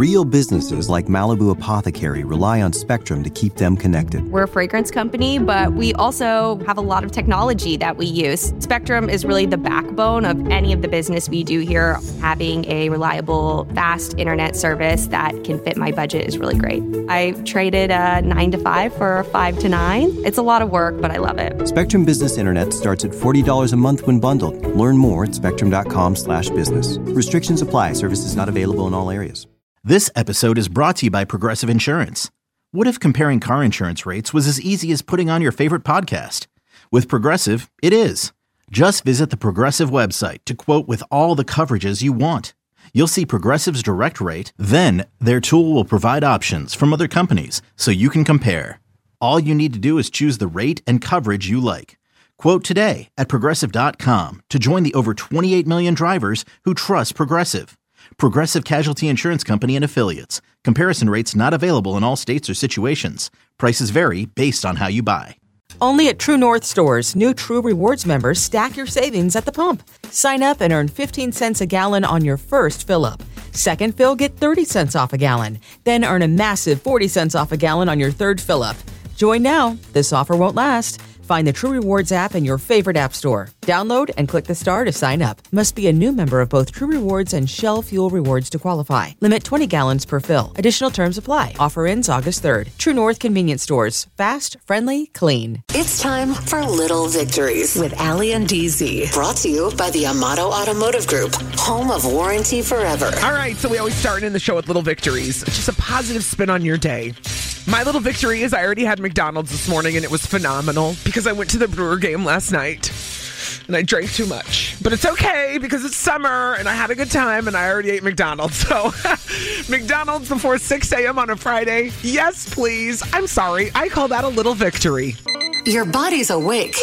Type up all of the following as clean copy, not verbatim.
Real businesses like Malibu Apothecary rely on Spectrum to keep them connected. We're a fragrance company, but we also have a lot of technology that we use. Spectrum is really the backbone of any of the business we do here. Having a reliable, fast internet service that can fit my budget is really great. I traded a 9 to 5 for a 5 to 9. It's a lot of work, but I love it. Spectrum Business Internet starts at $40 a month when bundled. Learn more at spectrum.com/business. Restrictions apply. Services not available in all areas. This episode is brought to you by Progressive Insurance. What if comparing car insurance rates was as easy as putting on your favorite podcast? With Progressive, it is. Just visit the Progressive website to quote with all the coverages you want. You'll see Progressive's direct rate, then their tool will provide options from other companies so you can compare. All you need to do is choose the rate and coverage you like. Quote today at Progressive.com to join the over 28 million drivers who trust Progressive. Progressive Casualty Insurance Company and Affiliates. Comparison rates not available in all states or situations. Prices vary based on how you buy. Only at True North stores, new True Rewards members stack your savings at the pump. Sign up and earn 15 cents a gallon on your first fill-up. Second fill, get 30 cents off a gallon. Then earn a massive 40 cents off a gallon on your third fill-up. Join now. This offer won't last. Find the True Rewards app in your favorite app store. Download and click the star to sign up. Must be a new member of both True Rewards and Shell Fuel Rewards to qualify. Limit 20 gallons per fill. Additional terms apply. Offer ends August 3rd. True North Convenience Stores. Fast, friendly, clean. It's time for Little Victories with Allie and DZ. Brought to you by the Amato Automotive Group, home of warranty forever. All right, so we always start in the show with little victories. Just a positive spin on your day. My little victory is I already had McDonald's this morning, and it was phenomenal because I went to the Brewer game last night, and I drank too much. But it's okay because it's summer, and I had a good time, and I already ate McDonald's. So McDonald's before 6 a.m. on a Friday. Yes, please. I'm sorry. I call that a little victory. Your body's awake,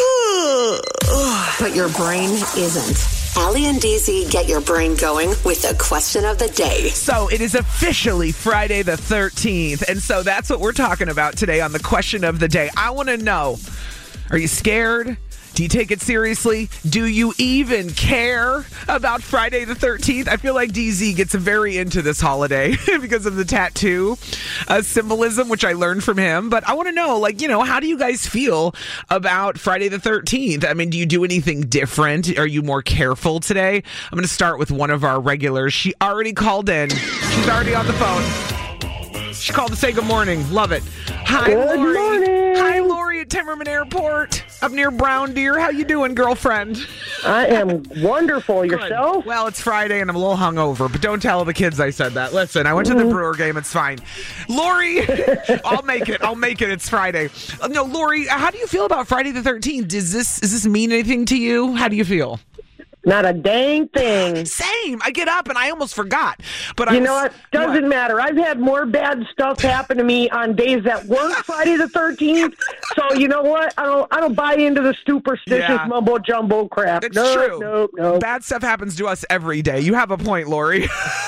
but your brain isn't. Allie and DZ get your brain going with the question of the day. So it is officially Friday the 13th, and so that's what we're talking about today on the question of the day. I want to know, are you scared? Do you take it seriously? Do you even care about Friday the 13th? I feel like DZ gets very into this holiday because of the tattoo symbolism, which I learned from him. But I want to know, how do you guys feel about Friday the 13th? I mean, do you do anything different? Are you more careful today? I'm going to start with one of our regulars. She already called in. She's already on the phone. She called to say good morning. Love it. Hi, good Lori. Morning. Hi, Lori at Timmerman Airport up near Brown Deer. How you doing, girlfriend? I am wonderful. Yourself? Well, it's Friday and I'm a little hungover, but don't tell the kids I said that. Listen, I went to the Brewer game. It's fine. Lori, I'll make it. It's Friday. No, Lori, how do you feel about Friday the 13th? Does this mean anything to you? How do you feel? Not a dang thing. Same. I get up and I almost forgot. But you know what? Doesn't matter. I've had more bad stuff happen to me on days that weren't Friday the 13th. So you know what? I don't buy into the superstitious mumbo jumbo crap. It's true. No. Bad stuff happens to us every day. You have a point, Lori.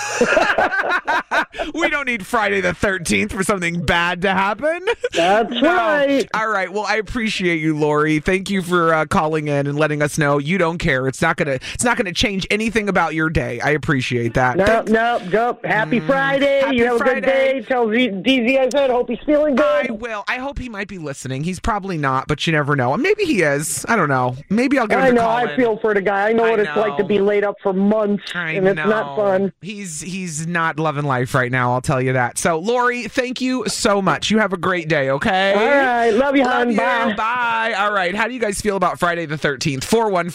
We don't need Friday the 13th for something bad to happen. That's right. All right. Well, I appreciate you, Lori. Thank you for calling in and letting us know you don't care. It's not gonna change anything about your day. I appreciate that. No. Happy Friday. Happy you have Friday. a good day. Tell DZ I said. Hope he's feeling good. I will. I hope he might be listening. He's probably not, but you never know. Maybe he is. I don't know. Maybe I'll get him to call in. I feel for the guy. I know what it's like to be laid up for months, and it's not fun. He's not loving life right now, I'll tell you that. So, Lori, thank you so much. You have a great day, okay? All right. Love you, hon. Bye. Bye. All right. How do you guys feel about Friday the 13th?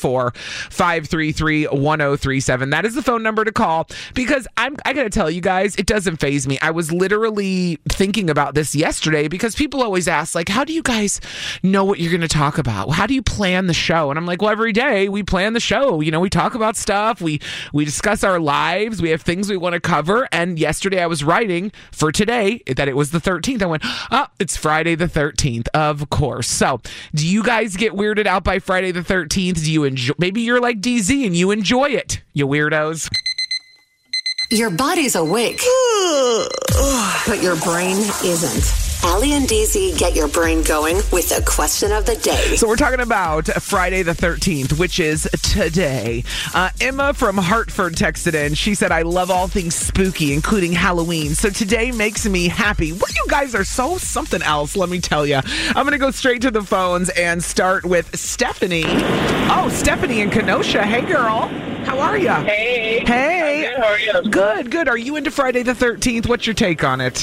414-533-1037. That is the phone number to call because I got to tell you guys, it doesn't faze me. I was literally thinking about this yesterday because people always ask, how do you guys know what you're going to talk about? How do you plan the show? And I'm like, well, every day we plan the show. We talk about stuff. We discuss our lives. We have things we want to cover. And yesterday I was writing for today that it was the 13th. I went, it's Friday the 13th, of course. So do you guys get weirded out by Friday the 13th? Do you enjoy? Maybe you're like DZ and you enjoy it, you weirdos. Your body's awake, but your brain isn't. Allie and DZ get your brain going with the question of the day. So we're talking about Friday the 13th, which is today. Emma from Hartford texted in. She said, I love all things spooky, including Halloween. So today makes me happy. Well, you guys are so something else, let me tell you. I'm going to go straight to the phones and start with Stephanie. Oh, Stephanie in Kenosha. Hey, girl. How are you? Hey. Hey. I'm good. How are you? Good, good. Are you into Friday the 13th? What's your take on it?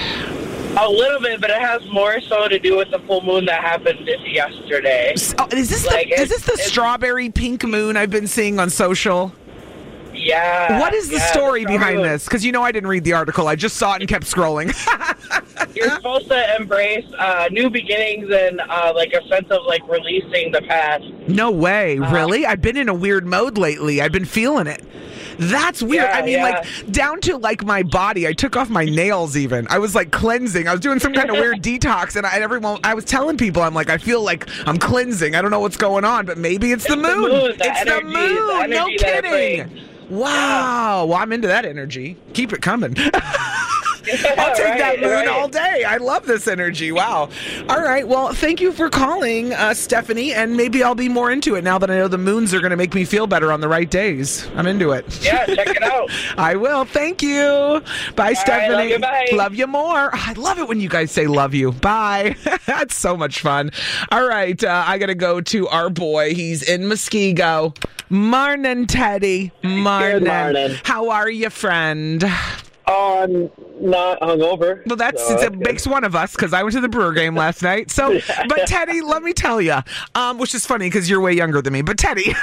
A little bit, but it has more so to do with the full moon that happened yesterday. Oh, is this the strawberry pink moon I've been seeing on social? Yeah. What is the story behind this? Because I didn't read the article. I just saw it and kept scrolling. You're supposed to embrace new beginnings and like a sense of like releasing the past. No way. Really? I've been in a weird mode lately. I've been feeling it. That's weird. Yeah, like down to like my body. I took off my nails even. I was like cleansing. I was doing some kind of weird detox, and I was telling people, I'm like, I feel like I'm cleansing. I don't know what's going on, but maybe it's the moon. It's the moon. No kidding. Wow. Well, I'm into that energy. Keep it coming. I'll take that moon all day. I love this energy. Wow. All right. Well, thank you for calling, Stephanie, and maybe I'll be more into it now that I know the moons are going to make me feel better on the right days. I'm into it. Yeah, check it out. I will. Thank you. Bye, Stephanie. Right, love you, bye. Love you more. I love it when you guys say love you. Bye. That's so much fun. All right. I got to go to our boy. He's in Muskego. Morning, Teddy. Morning. Good morning. How are you, friend? Oh, I'm not hungover. Well, it makes one of us because I went to the Brewer game last night. So, but Teddy, let me tell you, which is funny because you're way younger than me. But Teddy,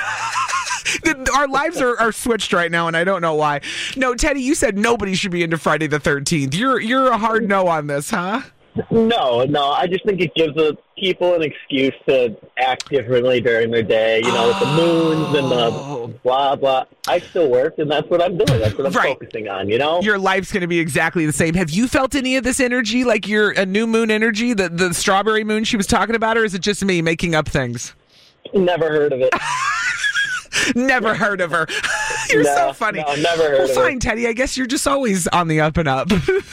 our lives are switched right now, and I don't know why. No, Teddy, you said nobody should be into Friday the 13th. You're a hard no on this, huh? No. I just think it gives people an excuse to act differently during their day. With the moons and the blah, blah. I still work, and that's what I'm doing. That's what I'm focusing on, Your life's going to be exactly the same. Have you felt any of this energy, like a new moon energy, the strawberry moon she was talking about, or is it just me making up things? Never heard of it. Never heard of her. You're so funny. No, never heard of her. Fine, Teddy. I guess you're just always on the up and up.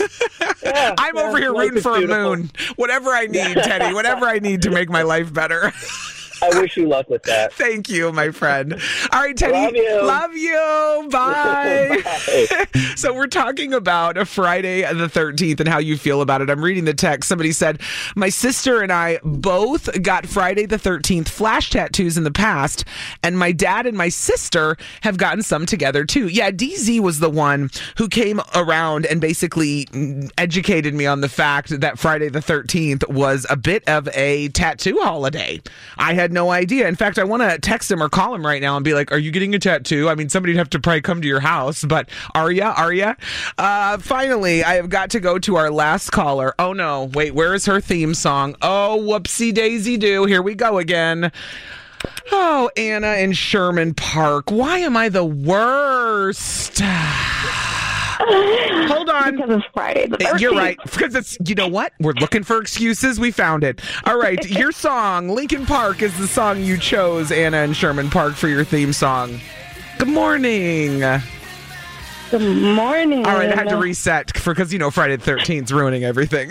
I'm over here rooting for a moon. Whatever I need, Teddy. Whatever I need to make my life better. I wish you luck with that. Thank you, my friend. All right, Teddy. Love you. Bye. Bye. So we're talking about a Friday the 13th and how you feel about it. I'm reading the text. Somebody said, my sister and I both got Friday the 13th flash tattoos in the past, and my dad and my sister have gotten some together too. Yeah, DZ was the one who came around and basically educated me on the fact that Friday the 13th was a bit of a tattoo holiday. I had no idea. In fact, I want to text him or call him right now and be like, are you getting a tattoo? I mean, somebody'd have to probably come to your house, but are ya? Finally, I have got to go to our last caller. Oh no, wait, where is her theme song? Oh, whoopsie daisy do. Here we go again. Oh, Anna in Sherman Park. Why am I the worst? Hold on. Because it's Friday the 13th. You're right. Because it's, you know what? We're looking for excuses. We found it. All right. Your song, Linkin Park, is the song you chose, Anna in Sherman Park, for your theme song. Good morning. Good morning. All right. I had to reset because, Friday the 13th is ruining everything.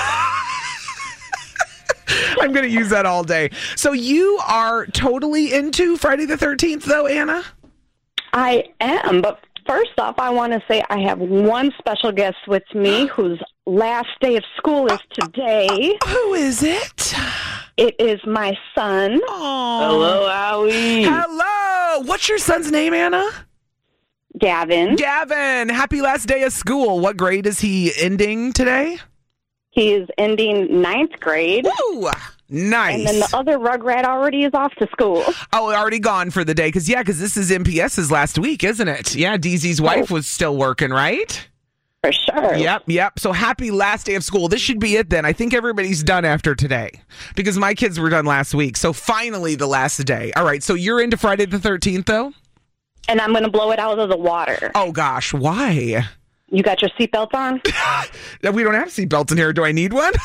I'm going to use that all day. So you are totally into Friday the 13th, though, Anna? I am, but first off, I want to say I have one special guest with me whose last day of school is today. Who is it? It is my son. Aww. Hello, Allie. Hello. What's your son's name, Anna? Gavin. Gavin. Happy last day of school. What grade is he ending today? He is ending 9th grade. Ooh, nice. And then the other Rugrat already is off to school. Oh, already gone for the day. Because this is MPS's last week, isn't it? Yeah, DZ's wife was still working, right? For sure. Yep. So happy last day of school. This should be it then. I think everybody's done after today because my kids were done last week. So finally the last day. All right. So you're into Friday the 13th, though? And I'm going to blow it out of the water. Oh, gosh. Why? You got your seatbelt on? We don't have seatbelts in here. Do I need one?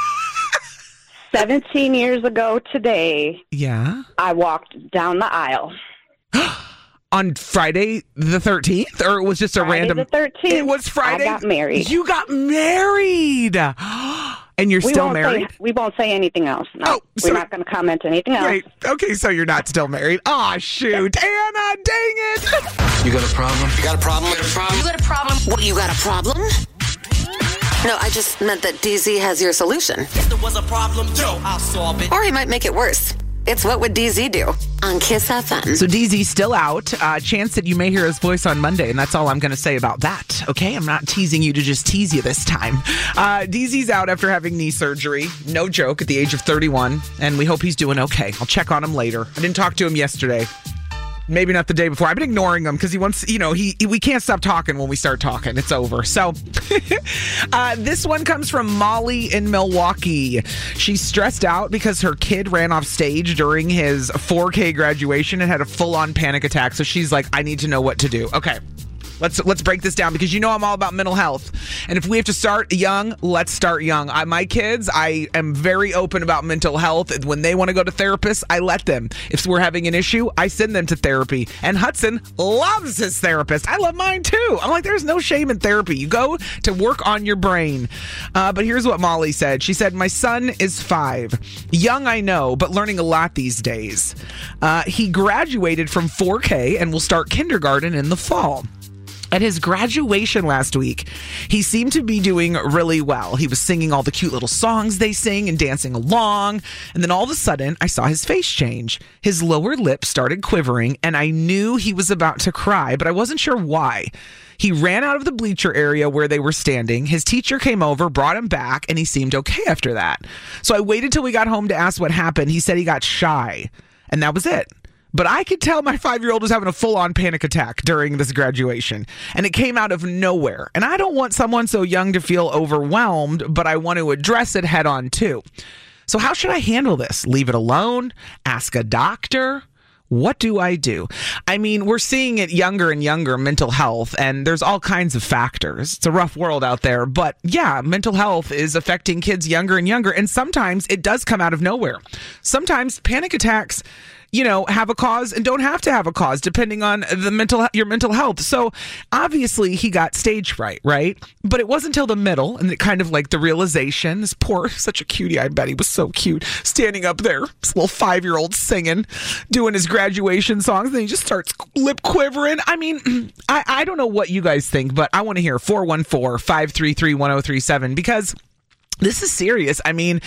17 years ago today, I walked down the aisle. On Friday the 13th? Or it was just a random... Friday the 13th. It was Friday? I got married. You got married! And you're still married? We won't say anything else. No, we're not going to comment anything else. Great. Okay, so you're not still married. Aw, shoot. Anna, dang it. You got a problem? You got a problem? You got a problem? What, you got a problem? No, I just meant that DZ has your solution. If there was a problem, yo, I'll solve it. Or he might make it worse. It's What Would DZ Do on Kiss FM. So DZ's still out. Chance that you may hear his voice on Monday, and that's all I'm going to say about that. Okay, I'm not teasing you to just tease you this time. DZ's out after having knee surgery. No joke, at the age of 31, and we hope he's doing okay. I'll check on him later. I didn't talk to him yesterday. Maybe not the day before. I've been ignoring him because he wants, we can't stop talking when we start talking. It's over. So this one comes from Molly in Milwaukee. She's stressed out because her kid ran off stage during his 4K graduation and had a full-on panic attack. So she's like, I need to know what to do. Okay. Let's break this down because I'm all about mental health. And if we have to start young, let's start young. My kids, I am very open about mental health. When they want to go to therapists, I let them. If we're having an issue, I send them to therapy. And Hudson loves his therapist. I love mine too. I'm like, there's no shame in therapy. You go to work on your brain. But here's what Molly said. She said, my son is 5. Young, I know, but learning a lot these days. He graduated from 4K and will start kindergarten in the fall. At his graduation last week, he seemed to be doing really well. He was singing all the cute little songs they sing and dancing along. And then all of a sudden, I saw his face change. His lower lip started quivering, and I knew he was about to cry, but I wasn't sure why. He ran out of the bleacher area where they were standing. His teacher came over, brought him back, and he seemed okay after that. So I waited till we got home to ask what happened. He said he got shy, and that was it. But I could tell my 5-year-old was having a full-on panic attack during this graduation, and it came out of nowhere. And I don't want someone so young to feel overwhelmed, but I want to address it head on too. So how should I handle this? Leave it alone? Ask a doctor? What do I do? I mean, we're seeing it younger and younger, mental health, and there's all kinds of factors. It's a rough world out there, but yeah, mental health is affecting kids younger and younger, and sometimes it does come out of nowhere. Sometimes panic attacks, have a cause and don't have to have a cause depending on your mental health. So obviously he got stage fright, right? But it wasn't until the middle and it kind of like the realization, this poor, such a cutie, I bet he was so cute, standing up there, this little 5-year-old singing, doing his graduation songs, and then he just starts lip quivering. I mean, I don't know what you guys think, but I want to hear 414-533-1037 because this is serious. I mean,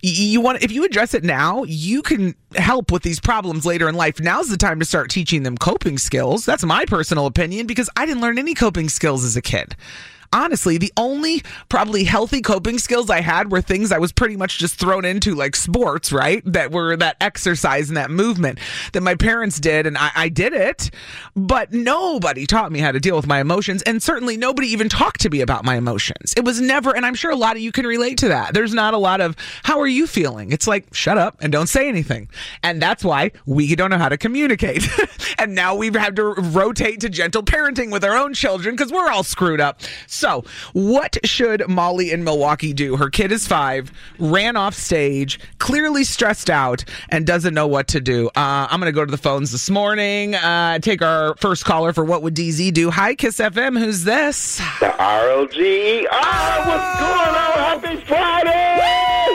if you address it now, you can help with these problems later in life. Now's the time to start teaching them coping skills. That's my personal opinion because I didn't learn any coping skills as a kid. Honestly, the only probably healthy coping skills I had were things I was pretty much just thrown into, like sports, right? That were that exercise and that movement that my parents did, and I did it, but nobody taught me how to deal with my emotions, and certainly nobody even talked to me about my emotions. It was never, and I'm sure a lot of you can relate to that. There's not a lot of, how are you feeling? It's like, shut up and don't say anything. And that's why we don't know how to communicate. And now we've had to rotate to gentle parenting with our own children because we're all screwed up. So, what should Molly in Milwaukee do? Her kid is 5, ran off stage, clearly stressed out, and doesn't know what to do. I'm going to go to the phones this morning, take our first caller for What Would DZ Do? Hi, Kiss FM. Who's this? The ROG. What's going on? Happy Friday!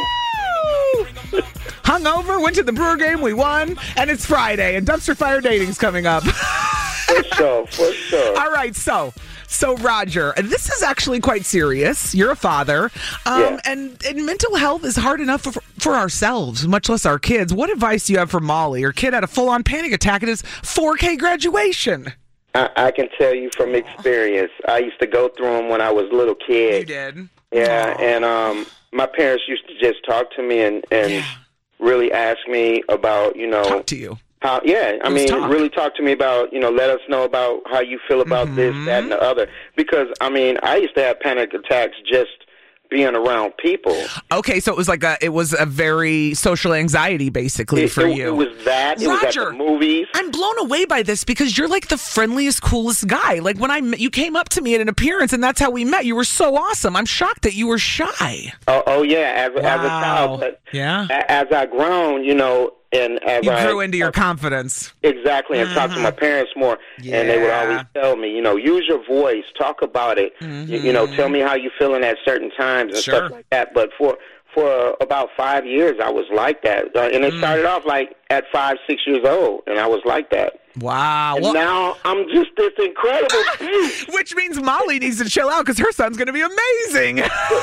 Hungover, went to the Brewer game, we won, and it's Friday, and Dumpster Fire Dating's coming up. For sure. All right, so Roger, this is actually quite serious. You're a father, and mental health is hard enough for ourselves, much less our kids. What advice do you have for Molly? Her kid had a full-on panic attack at his 4K graduation. I can tell you from experience. I used to go through them when I was a little kid. You did? Yeah, and my parents used to just talk to me and really ask me about, talk to you. Really talk to me about, let us know about how you feel about this, that, and the other. Because, I used to have panic attacks just being around people. Okay, so it was it was a very social anxiety, basically, for you. It was that. It Roger, was at the movies. I'm blown away by this because you're like the friendliest, coolest guy. Like when you came up to me at an appearance, and that's how we met. You were so awesome. I'm shocked that you were shy. Oh yeah, as a child. But as I grown, and as you grew into your confidence. Exactly, and talk to my parents more. Yeah. And they would always tell me, use your voice, talk about it. Tell me how you feel at certain times and stuff like that. But for for about 5 years, I was like that. And it started off like at 5, 6 years old, and I was like that. Wow. And now I'm just this incredible Which means Molly needs to chill out because her son's going to be amazing.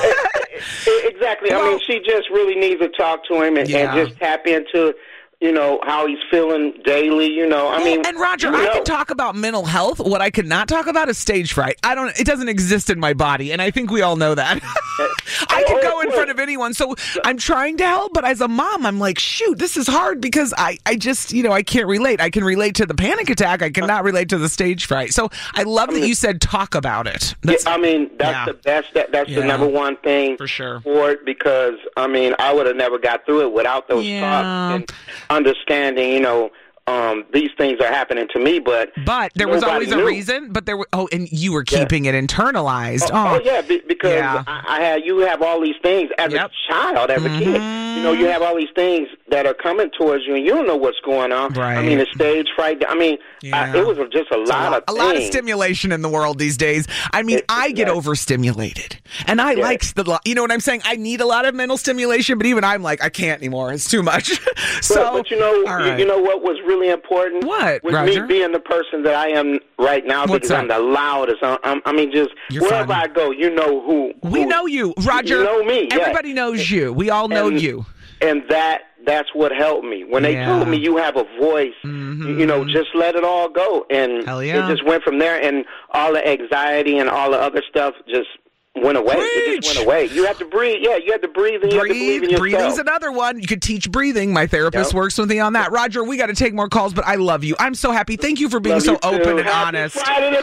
Exactly. I mean, she just really needs to talk to him and just tap into, you know, how he's feeling daily, you know. I mean, and Roger, I can talk about mental health. What I could not talk about is stage fright. It doesn't exist in my body, and I think we all know that. I can go in front of anyone, so I'm trying to help, but as a mom, I'm like, shoot, this is hard because I just, you know, I can't relate. I can relate to the panic attack. I cannot relate to the stage fright. So I love that you said talk about it. That's the best. That's the number one thing for sure for it, because I mean, I would have never got through it without those talks and understanding, you know, these things are happening to me, but there was always a reason. But there were, and you were keeping it internalized. Because you have all these things as a child, as a kid. You know, you have all these things that are coming towards you, and you don't know what's going on. Right. I mean, the stage fright. I mean, it was just a lot of stimulation in the world these days. I mean, I get overstimulated, and I like you know what I'm saying. I need a lot of mental stimulation, but even I'm like, I can't anymore. It's too much. But you know, you know what was really important? What? With Roger? me being the person that I am right now, because I'm the loudest. I mean, just wherever I go, you know who. We know you, Roger. You know me. Everybody knows you. We all know you. And that's what helped me. When they told me you have a voice, you know, just let it all go. And it just went from there, and all the anxiety and all the other stuff just went away. It just went away. You have to breathe. Yeah, you have to breathe, and you have to believe in yourself. Breathing's another one. You could teach breathing. My therapist works with me on that. Roger, we got to take more calls, but I love you. I'm so happy. Thank you for being so open and honest. Friday the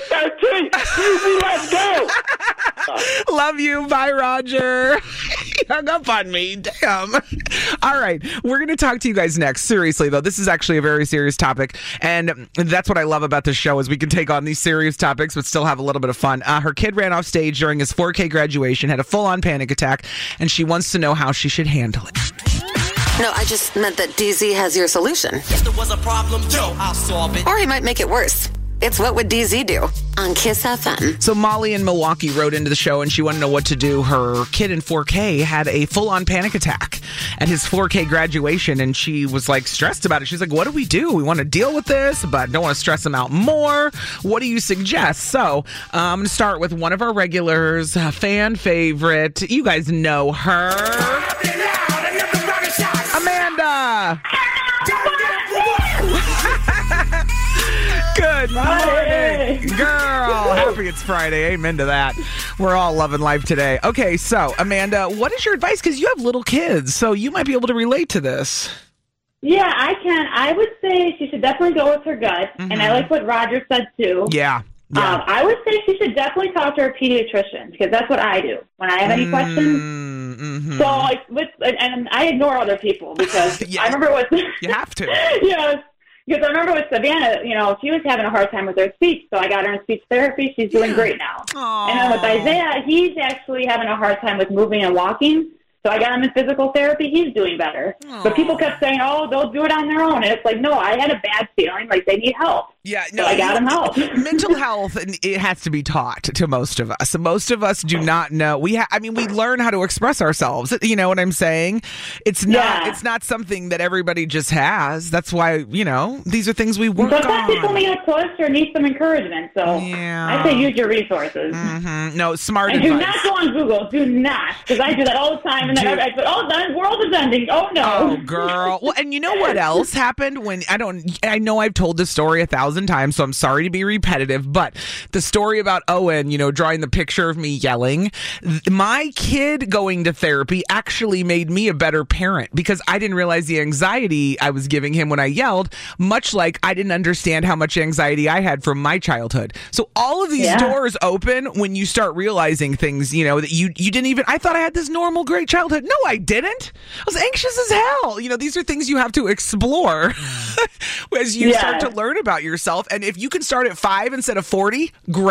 13th. Let's go. Love you. Bye, Roger. He hung up on me. Damn. All right. We're going to talk to you guys next. Seriously, though, this is actually a very serious topic, and that's what I love about this show is we can take on these serious topics but still have a little bit of fun. Her kid ran off stage during his 4K graduation, had a full-on panic attack, and she wants to know how she should handle it. No, I just meant that DZ has your solution. If there was a problem, I'll solve it. Or he might make it worse. It's What Would DZ Do on Kiss FM. So Molly in Milwaukee wrote into the show, and she wanted to know what to do. Her kid in 4K had a full-on panic attack at his 4K graduation, and she was like stressed about it. She's like, what do? We want to deal with this, but don't want to stress him out more. What do you suggest? So I'm going to start with one of our regulars, fan favorite. You guys know her. Amanda. Good morning, girl. Happy it's Friday. Amen to that. We're all loving life today. Okay, so Amanda, what is your advice? Because you have little kids, so you might be able to relate to this. Yeah, I can. I would say she should definitely go with her gut, and I like what Roger said too. Yeah. I would say she should definitely talk to her pediatrician, because that's what I do when I have any questions. So, and I ignore other people because I remember what you have to. Yes. Because I remember with Savannah, you know, she was having a hard time with her speech, so I got her in speech therapy. She's doing great now. Aww. And then with Isaiah, he's actually having a hard time with moving and walking, so I got him in physical therapy. He's doing better. Aww. But people kept saying, oh, they'll do it on their own. And it's like, no, I had a bad feeling, like they need help. Yeah, no, so I got him help. Mental health, it has to be taught to most of us. Most of us do not know. We learn how to express ourselves. You know what I'm saying? It's not something that everybody just has. That's why, you know, these are things we work on. Sometimes people need a push or need some encouragement. So I say use your resources. No, smart and advice. Do not go on Google. Do not, because I do that all the time. And then I say, oh, the world is ending. Oh no. Oh, girl. Well, and you know what else happened when I know I've told this story 1,000 times, so I'm sorry to be repetitive, but the story about Owen, you know, drawing the picture of me yelling, my kid going to therapy actually made me a better parent, because I didn't realize the anxiety I was giving him when I yelled, much like I didn't understand how much anxiety I had from my childhood. So all of these doors open when you start realizing things, you know, that you didn't even, I thought I had this normal, great childhood. No, I didn't. I was anxious as hell. You know, these are things you have to explore as you start to learn about yourself. And if you can start at 5 instead of 40, great.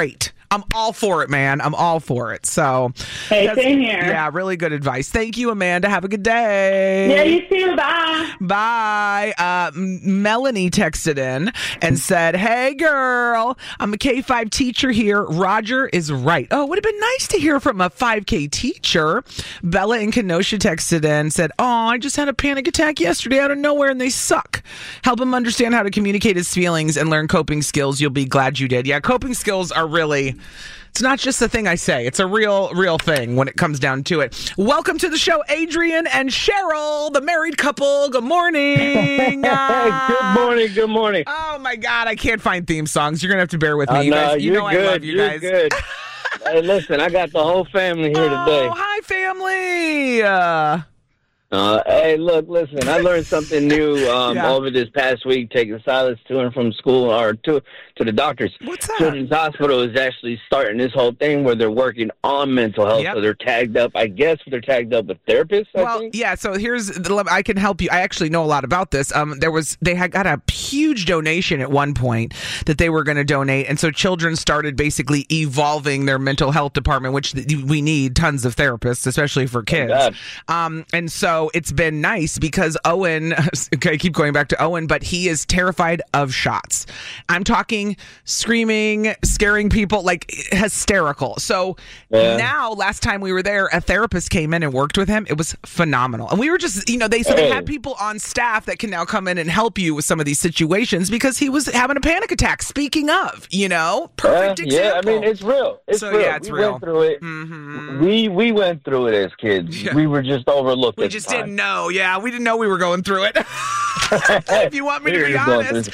I'm all for it, man. I'm all for it. So, hey, same here. Yeah, really good advice. Thank you, Amanda. Have a good day. Yeah, you too. Bye. Bye. Melanie texted in and said, hey, girl, I'm a K-5 teacher here. Roger is right. Oh, it would have been nice to hear from a 5K teacher. Bella in Kenosha texted in, said, oh, I just had a panic attack yesterday out of nowhere and they suck. Help him understand how to communicate his feelings and learn coping skills. You'll be glad you did. Yeah, coping skills are really... It's not just a thing I say. It's a real thing when it comes down to it. Welcome to the show, Adrian and Cheryl, the married couple. Good morning. Good morning. Oh, my God. I can't find theme songs. You're going to have to bear with me. You know I love you you're guys. Good. Hey, listen, I got the whole family here today. Oh, hi, family. Hey, look, listen, I learned something new over this past week, taking Silas to and from school or to the doctors. What's that? Children's Hospital is actually starting this whole thing where they're working on mental health. Yep. So they're tagged up, I guess, with therapists, I think. Yeah, so I can help you. I actually know a lot about this. They had got a huge donation at one point that they were going to donate. And so children started basically evolving their mental health department, which we need tons of therapists, especially for kids. And so it's been nice because Owen, okay, I keep going back to Owen, but he is terrified of shots. I'm talking screaming, scaring people, like hysterical. So now, last time we were there, a therapist came in and worked with him. It was phenomenal. And we were just, they had people on staff that can now come in and help you with some of these situations because he was having a panic attack. Speaking of, perfect example. Yeah, I mean, it's real. It's real. Yeah, it's real. Went through it. Mm-hmm. We went through it as kids. Yeah. We were just overlooked. We just didn't know. Yeah, we didn't know we were going through it. If you want me to be honest.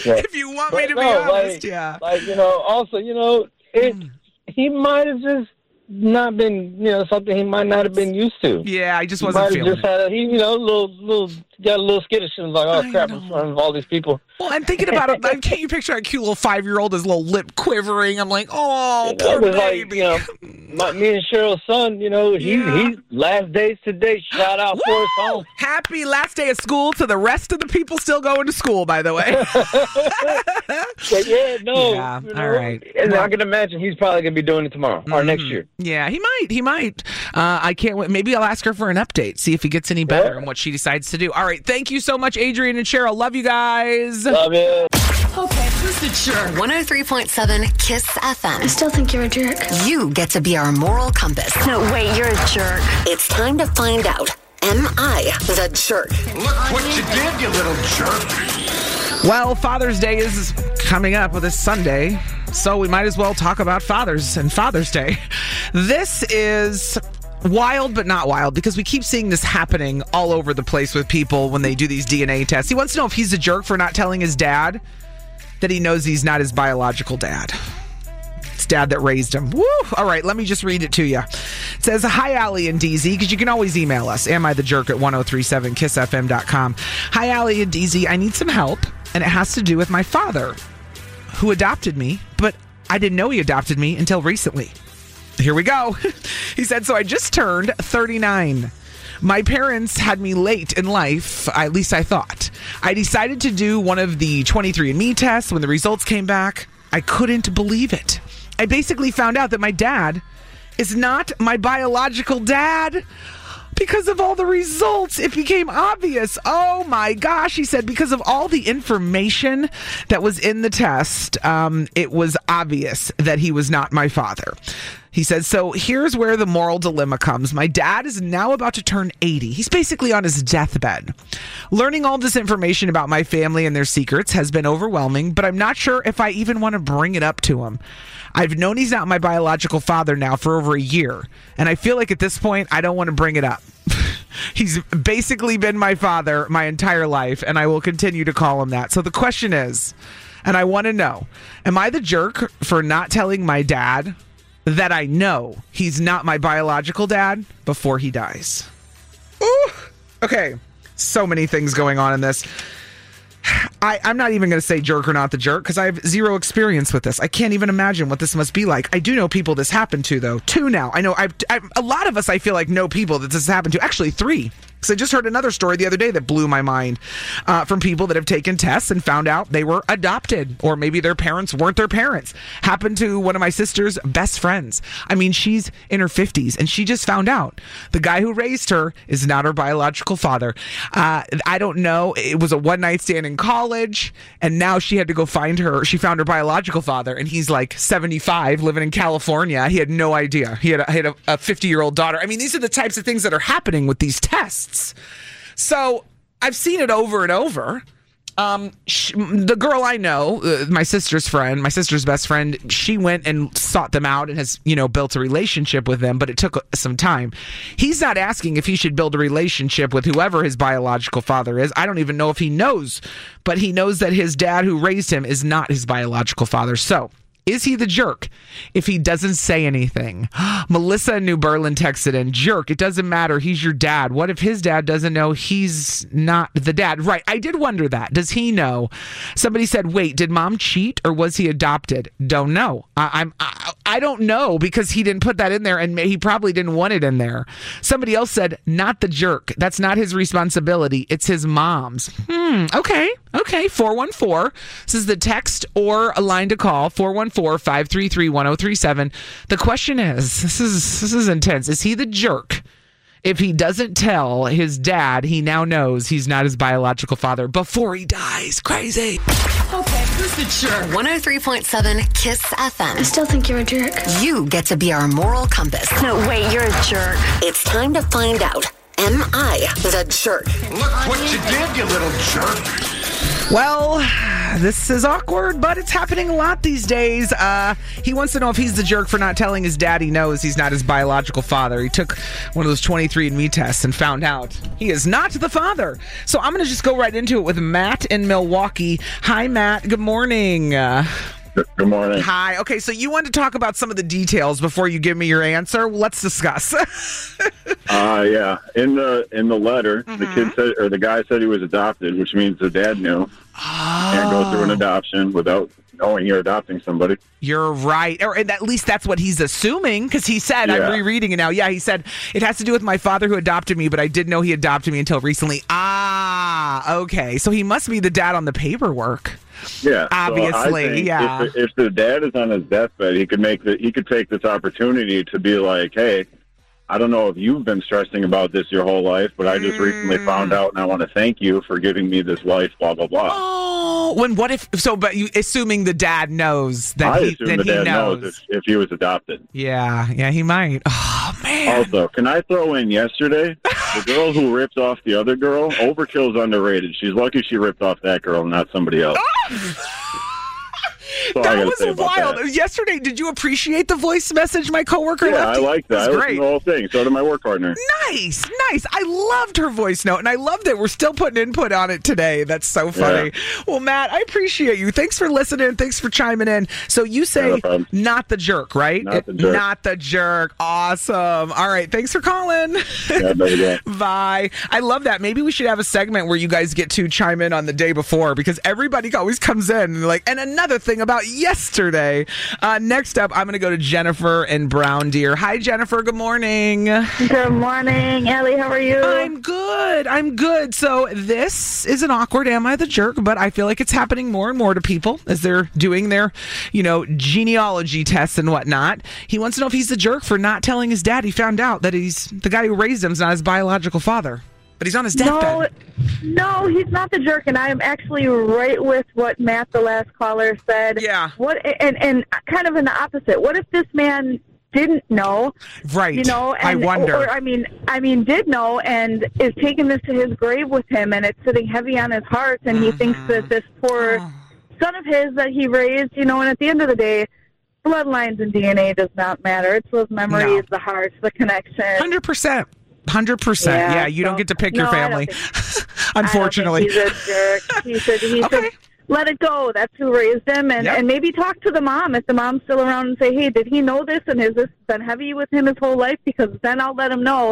Also, he might have just not been, something he might not have been used to. Yeah, I just wasn't feeling it. Got a little skittish and was like, oh, crap, in front of all these people. Well, I'm thinking about it. Like, can't you picture a cute little 5-year-old, his little lip quivering? I'm like, oh, poor baby. Like, me and Cheryl's son, he's last days today. Shout out for us home. Happy last day of school to the rest of the people still going to school, by the way. All right. And I can imagine he's probably going to be doing it tomorrow or next year. Yeah, he might. I can't wait. Maybe I'll ask her for an update, see if he gets any better and what she decides to do. All right. Thank you so much, Adrian and Cheryl. Love you guys. Love you. Okay, who's the jerk? 103.7 KISS FM. I still think you're a jerk. You get to be our moral compass. No, wait, you're a jerk. It's time to find out. Am I the jerk? Look what you did, you little jerk. Well, Father's Day is coming up this Sunday, so we might as well talk about fathers and Father's Day. This is wild, but not wild, because we keep seeing this happening all over the place with people when they do these DNA tests. He wants to know if he's a jerk for not telling his dad that he knows he's not his biological dad. It's dad that raised him. Woo! All right, let me just read it to you. It says, hi, Allie and DZ, because you can always email us, amithejerk at 1037kissfm.com. Hi, Allie and DZ, I need some help, and it has to do with my father, who adopted me, but I didn't know he adopted me until recently. Here we go. He said, so I just turned 39. My parents had me late in life, at least I thought. I decided to do one of the 23andMe tests. When the results came back, I couldn't believe it. I basically found out that my dad is not my biological dad. Because of all the results, it became obvious. Oh my gosh, he said, because of all the information that was in the test, it was obvious that he was not my father. He says, so here's where the moral dilemma comes. My dad is now about to turn 80. He's basically on his deathbed. Learning all this information about my family and their secrets has been overwhelming, but I'm not sure if I even want to bring it up to him. I've known he's not my biological father now for over a year, and I feel like at this point, I don't want to bring it up. He's basically been my father my entire life, and I will continue to call him that. So the question is, and I want to know, am I the jerk for not telling my dad that I know he's not my biological dad before he dies? Ooh, okay, so many things going on in this. I'm not even going to say jerk or not the jerk because I have zero experience with this. I can't even imagine what this must be like. I do know people this happened to, though. 2 now. I know a lot of us, I feel like, know people that this has happened to. Actually, 3. Because I just heard another story the other day that blew my mind from people that have taken tests and found out they were adopted, or maybe their parents weren't their parents. Happened to one of my sister's best friends. I mean, she's in her 50s, and she just found out the guy who raised her is not her biological father. I don't know. It was a one-night stand in college, and now she had to go find her. She found her biological father, and he's like 75, living in California. He had no idea. He had a 50-year-old daughter. I mean, these are the types of things that are happening with these tests. So I've seen it over and over. The girl I know, my sister's best friend, she went and sought them out and has, built a relationship with them, but it took some time. He's not asking if he should build a relationship with whoever his biological father is. I don't even know if he knows, but he knows that his dad who raised him is not his biological father. So, is he the jerk if he doesn't say anything? Melissa in New Berlin texted in, jerk, it doesn't matter. He's your dad. What if his dad doesn't know he's not the dad? Right. I did wonder that. Does he know? Somebody said, wait, did mom cheat or was he adopted? Don't know. I don't know because he didn't put that in there and he probably didn't want it in there. Somebody else said, not the jerk. That's not his responsibility. It's his mom's. Okay. 414. This is the text or a line to call. 414-533-1037. The question is, this is intense. Is he the jerk if he doesn't tell his dad he now knows he's not his biological father before he dies? Crazy. Okay, who's the jerk? 103.7 KISS FM. I still think you're a jerk. You get to be our moral compass. No, wait, you're a jerk. It's time to find out. Am I the jerk? Look what you did, you little jerk. Well, this is awkward, but it's happening a lot these days. He wants to know if he's the jerk for not telling his dad he knows he's not his biological father. He took one of those 23andMe tests and found out he is not the father. So I'm going to just go right into it with Matt in Milwaukee. Hi, Matt. Good morning. Good morning. Hi. Okay, so you wanted to talk about some of the details before you give me your answer. Well, let's discuss. Yeah. In the letter, the kid said, or the guy said he was adopted, which means the dad knew. Can't go through an adoption without knowing you're adopting somebody. You're right. Or at least that's what he's assuming, because he said, I'm rereading it now. Yeah, he said, it has to do with my father who adopted me, but I didn't know he adopted me until recently. Okay. So he must be the dad on the paperwork. Yeah, obviously. So if the dad is on his deathbed, he could take this opportunity to be like, hey, I don't know if you've been stressing about this your whole life, but I just recently found out, and I want to thank you for giving me this life, blah, blah, blah. Oh, but you assuming the dad knows that he knows if he was adopted. Yeah, he might. Oh, man. Also, can I throw in yesterday, the girl who ripped off the other girl, overkill's underrated. She's lucky she ripped off that girl, not somebody else. That was wild. Yesterday, did you appreciate the voice message my coworker left? Yeah, I liked that. I listened to the whole thing. So did my work partner. Nice. I loved her voice note, and I loved it. We're still putting input on it today. That's so funny. Yeah. Well, Matt, I appreciate you. Thanks for listening. Thanks for chiming in. So you say not the jerk, right? Not the jerk. Not the jerk. Awesome. All right. Thanks for calling. Yeah, bye. I love that. Maybe we should have a segment where you guys get to chime in on the day before, because everybody always comes in and and another thing about yesterday. Next up, I'm going to go to Jennifer in Brown Deer. Hi, Jennifer. Good morning. Good morning, Ellie. How are you? I'm good. So this is an awkward Am I the Jerk? But I feel like it's happening more and more to people as they're doing their, genealogy tests and whatnot. He wants to know if he's the jerk for not telling his dad he found out that he's the guy who raised him is not his biological father. But he's on his deathbed. No, he's not the jerk, and I am actually right with what Matt, the last caller, said. Yeah. What and kind of in the opposite. What if this man didn't know? Right. And, I wonder. Or, I mean, did know and is taking this to his grave with him, and it's sitting heavy on his heart, and he thinks that this poor son of his that he raised, and at the end of the day, bloodlines and DNA does not matter. It's those memories, the hearts, the connection. 100%. 100%. Yeah, you don't get to pick your family. Unfortunately. I don't think he's a jerk. He said, let it go. That's who raised him. And maybe talk to the mom if the mom's still around and say, hey, did he know this? And has this been heavy with him his whole life? Because then I'll let him know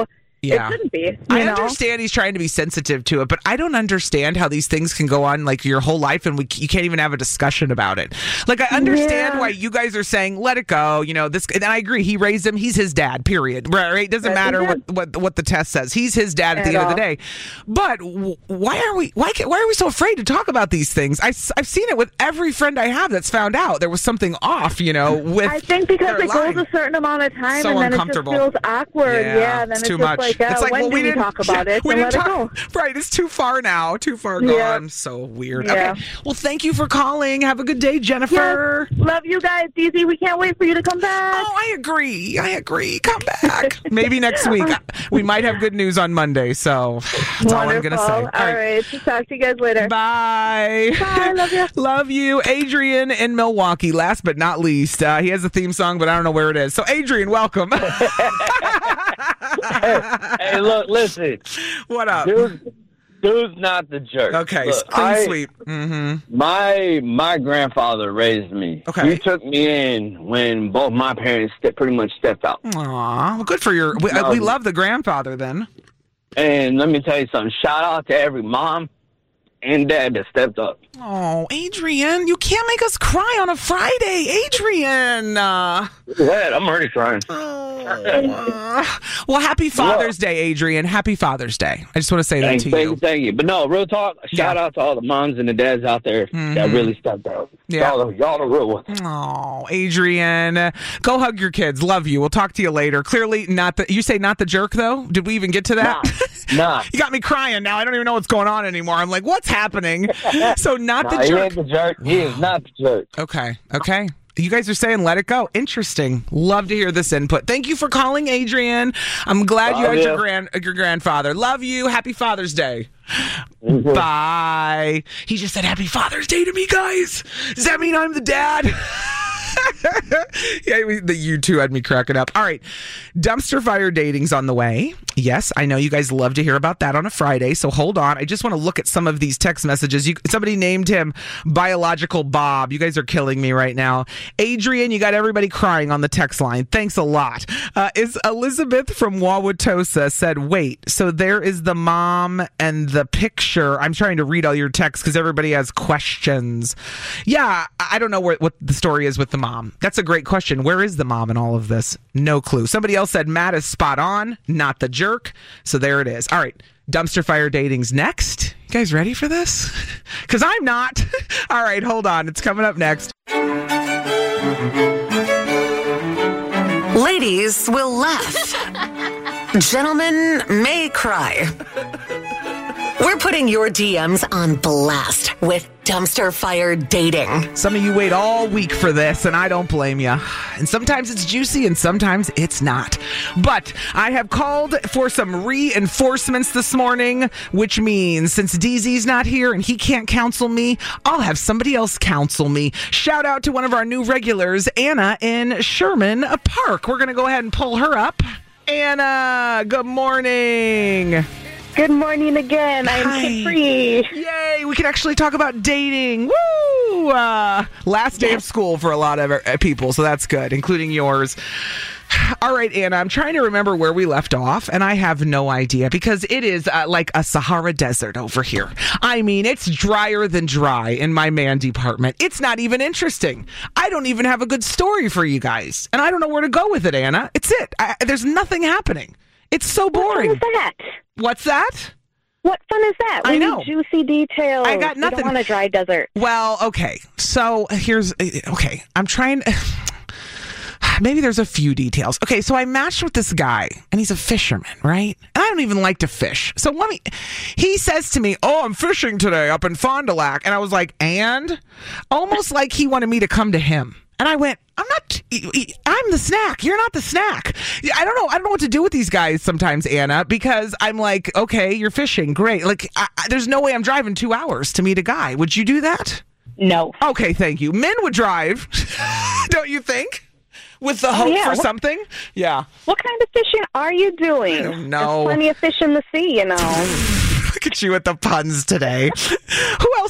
It shouldn't be. I understand he's trying to be sensitive to it, but I don't understand how these things can go on like your whole life and you can't even have a discussion about it. Like, I understand why you guys are saying, let it go. You know, this, and I agree. He raised him. He's his dad, period. Right? It doesn't matter what the test says. He's his dad at the end of the day. But why are we so afraid to talk about these things? I've seen it with every friend I have that's found out there was something off, with I think because it goes a certain amount of time so and then it just feels awkward. Yeah, then it's too just much. like, it's like, when do we talk about it? We And didn't let it go. Right, it's too far now. Too far gone. So weird. Yeah. Okay. Well, thank you for calling. Have a good day, Jennifer. Yes. Love you guys, DZ. We can't wait for you to come back. Oh, I agree. Come back. Maybe next week. We might have good news on Monday, so that's all I'm going to say. All right. Talk to you guys later. Bye. Bye. Love you. Love you. Adrian in Milwaukee, last but not least. He has a theme song, but I don't know where it is. So, Adrian, welcome. Hey, look, listen. What up? Dude's not the jerk. Okay, look, clean sweep. Mm-hmm. My grandfather raised me. Okay. He took me in when both my parents pretty much stepped out. Aw, well, good for your... We love the grandfather, then. And let me tell you something. Shout out to every mom and dad that stepped up. Oh, Adrian, you can't make us cry on a Friday. Adrian! What? I'm already crying. Well, happy Father's Day, Adrian. Happy Father's Day. I just want to say that to you. Thank you. But no, real talk, shout out to all the moms and the dads out there that really stepped up. Yeah. Y'all the real ones. Oh, Adrian. Go hug your kids. Love you. We'll talk to you later. Clearly, you say not the jerk, though? Did we even get to that? Nah. You got me crying now. I don't even know what's going on anymore. I'm like, what's happening? So not the jerk. He ain't the jerk. He is not the jerk. Okay. You guys are saying let it go. Interesting. Love to hear this input. Thank you for calling, Adrian. I'm glad you had your grandfather. Love you. Happy Father's Day. Mm-hmm. Bye. He just said Happy Father's Day to me, guys. Does that mean I'm the dad? Yeah, you two had me cracking up. All right. Dumpster fire dating's on the way. Yes, I know you guys love to hear about that on a Friday, so hold on. I just want to look at some of these text messages. Somebody named him Biological Bob. You guys are killing me right now. Adrian, you got everybody crying on the text line. Thanks a lot. Is Elizabeth from Wauwatosa said, wait, so there is the mom and the picture. I'm trying to read all your texts because everybody has questions. Yeah, I don't know what the story is with the mom. That's a great question. Where is the mom in all of this? No clue. Somebody else said Matt is spot on, not the jerk. So there it is. All right. Dumpster fire dating's next. You guys ready for this? Because I'm not. All right, hold on. It's coming up next. Ladies will laugh. Gentlemen may cry. We're putting your DMs on blast with dumpster fire dating. Some of you wait all week for this, and I don't blame you. And sometimes it's juicy, and sometimes it's not. But I have called for some reinforcements this morning, which means since DZ's not here and he can't counsel me, I'll have somebody else counsel me. Shout out to one of our new regulars, Anna in Sherman Park. We're going to go ahead and pull her up. Anna, good morning. Good morning again. I'm kid-free. Yay! We can actually talk about dating. Woo! Last day of school for a lot of people, so that's good, including yours. All right, Anna, I'm trying to remember where we left off, and I have no idea because it is like a Sahara desert over here. I mean, it's drier than dry in my man department. It's not even interesting. I don't even have a good story for you guys, and I don't know where to go with it, Anna. It's it. There's nothing happening. It's so boring. What fun is that? What's that? What fun is that? I know. Need juicy details. I got nothing. We don't want a dry desert. Well, okay. So I'm trying. Maybe there's a few details. Okay, so I matched with this guy, and he's a fisherman, right? And I don't even like to fish. So he says to me, oh, I'm fishing today up in Fond du Lac. And I was like, and? Almost like he wanted me to come to him. And I went, I'm the snack. You're not the snack. I don't know what to do with these guys sometimes, Anna, because I'm like, okay, you're fishing. Great. Like, there's no way I'm driving 2 hours to meet a guy. Would you do that? No. Okay, thank you. Men would drive, don't you think? With the hope for something? Yeah. What kind of fishing are you doing? I don't know. There's plenty of fish in the sea, you know. Look at you with the puns today. Who else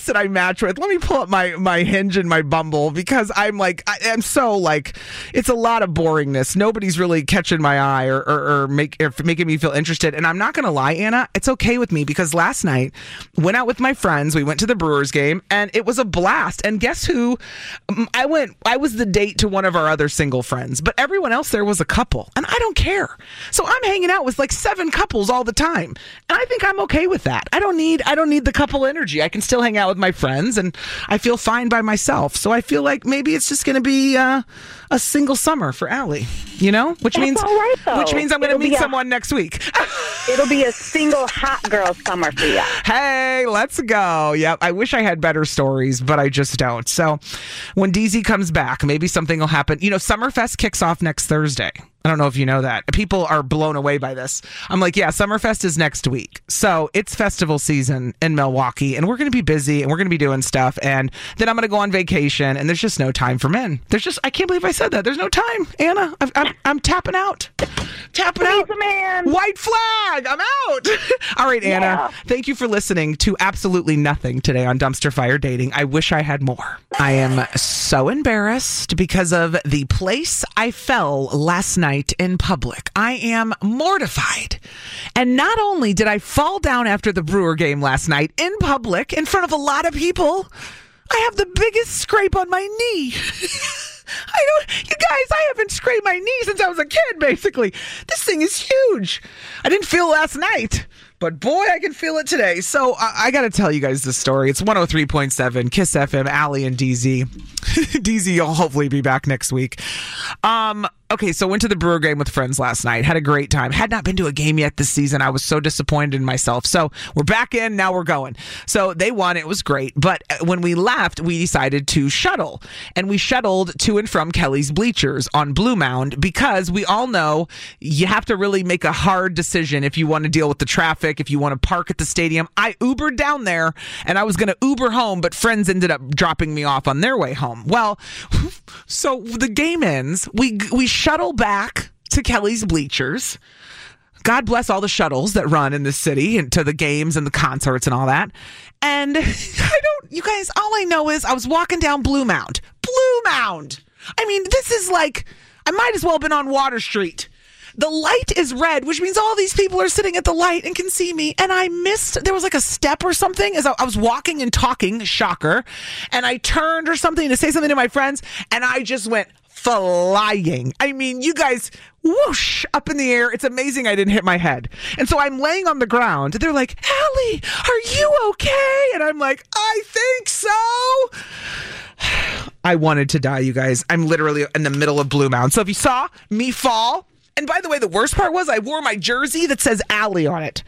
else did I match with? Let me pull up my Hinge and my Bumble, because I'm so like, it's a lot of boringness. Nobody's really catching my eye or making me feel interested. And I'm not going to lie, Anna, it's okay with me, because last night went out with my friends. We went to the Brewers game and it was a blast. And guess who? I was the date to one of our other single friends, but everyone else there was a couple, and I don't care. So I'm hanging out with like 7 couples all the time, and I think I'm okay with that. I don't need the couple energy. I can still hang out with my friends, and I feel fine by myself. So I feel like maybe it's just going to be a single summer for Allie, which means I'm going to meet someone next week. It'll be a single hot girl summer for you. Hey, let's go. Yep. I wish I had better stories, but I just don't. So when DZ comes back, maybe something will happen. Summerfest kicks off next Thursday. I don't know if you know that. People are blown away by this. I'm like, yeah, Summerfest is next week. So it's festival season in Milwaukee, and we're going to be busy, and we're going to be doing stuff, and then I'm going to go on vacation, and there's just no time for men. I can't believe I said that. There's no time, Anna. I'm tapping out. Tapping out. Man. White flag. I'm out. All right, Anna. Thank you for listening to absolutely nothing today on Dumpster Fire Dating. I wish I had more. I am so embarrassed because of the place I fell last night in public. I am mortified. And not only did I fall down after the Brewer game last night in public in front of a lot of people, I have the biggest scrape on my knee. You guys, I haven't scraped my knee since I was a kid, basically. This thing is huge. I didn't feel last night, but boy, I can feel it today. So I got to tell you guys this story. It's 103.7 Kiss FM, Allie and DZ. DZ will hopefully be back next week. Okay, so went to the Brewer game with friends last night. Had a great time. Had not been to a game yet this season. I was so disappointed in myself. So we're back in. Now we're going. So they won. It was great. But when we left, we decided to shuttle. And we shuttled to and from Kelly's Bleachers on Blue Mound, because we all know you have to really make a hard decision if you want to deal with the traffic, if you want to park at the stadium. I Ubered down there, and I was going to Uber home, but friends ended up dropping me off on their way home. Well, so the game ends. We shuttle back to Kelly's Bleachers. God bless all the shuttles that run in this city and to the games and the concerts and all that. And you guys, all I know is I was walking down Blue Mound. Blue Mound! I mean, this is like, I might as well have been on Water Street. The light is red, which means all these people are sitting at the light and can see me. And I missed, there was like a step or something as I was walking and talking, shocker. And I turned or something to say something to my friends, and I just went flying. I mean, you guys, whoosh, up in the air. It's amazing I didn't hit my head. And so I'm laying on the ground. They're like, Allie, are you okay? And I'm like, I think so. I wanted to die, you guys. I'm literally in the middle of Blue Mound. So if you saw me fall, and by the way, the worst part was I wore my jersey that says Allie on it.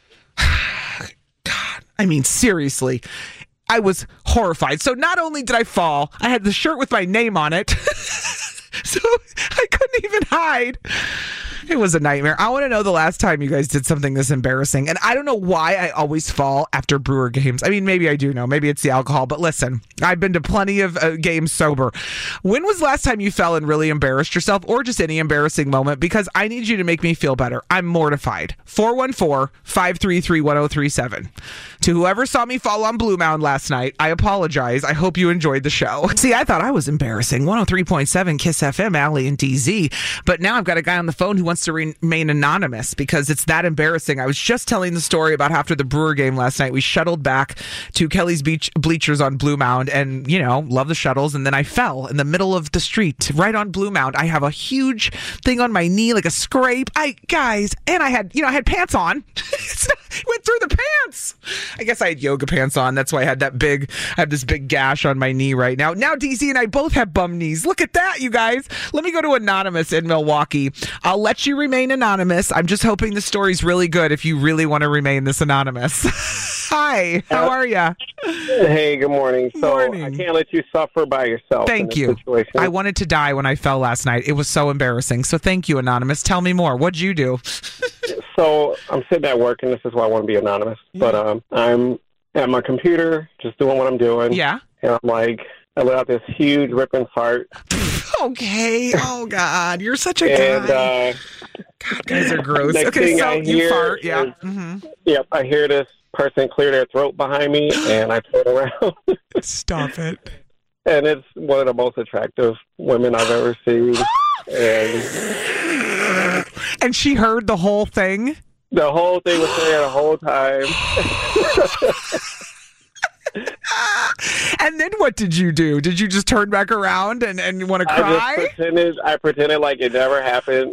God, I mean, seriously. I was horrified. So not only did I fall, I had the shirt with my name on it. So I couldn't even hide. It was a nightmare. I want to know the last time you guys did something this embarrassing. And I don't know why I always fall after Brewer games. I mean, maybe I do know. Maybe it's the alcohol. But listen, I've been to plenty of games sober. When was the last time you fell and really embarrassed yourself, or just any embarrassing moment? Because I need you to make me feel better. I'm mortified. 414-533-1037. To whoever saw me fall on Blue Mound last night, I apologize. I hope you enjoyed the show. See, I thought I was embarrassing. 103.7 Kiss FM, Allie and DZ. But now I've got a guy on the phone who wants to remain anonymous because it's that embarrassing. I was just telling the story about after the Brewer game last night, we shuttled back to Kelly's Bleachers on Blue Mound, and, love the shuttles. And then I fell in the middle of the street right on Blue Mound. I have a huge thing on my knee, like a scrape. I had pants on. It went through the pants. I guess I had yoga pants on. That's why I have this big gash on my knee right now. Now DZ and I both have bum knees. Look at that, you guys. Let me go to Anonymous in Milwaukee. I'll let you remain anonymous. I'm just hoping the story's really good if you really want to remain this anonymous. Hi, how are you? Hey, good morning. I can't let you suffer by yourself. Thank you. Situation. I wanted to die when I fell last night. It was so embarrassing. So thank you, Anonymous. Tell me more. What'd you do? So I'm sitting at work, and this is why I want to be anonymous. But I'm at my computer, just doing what I'm doing. Yeah. And I'm like, I let out this huge ripping fart. Okay. Oh, God. You're such a guy. God, guys are gross. Okay, so you fart. Yeah. Yep, I hear this person clear their throat behind me, and I turn around. Stop it. And it's one of the most attractive women I've ever seen. And she heard the whole thing? The whole thing was there the whole time. And then what did you do? Did you just turn back around and want to cry? I pretended like it never happened.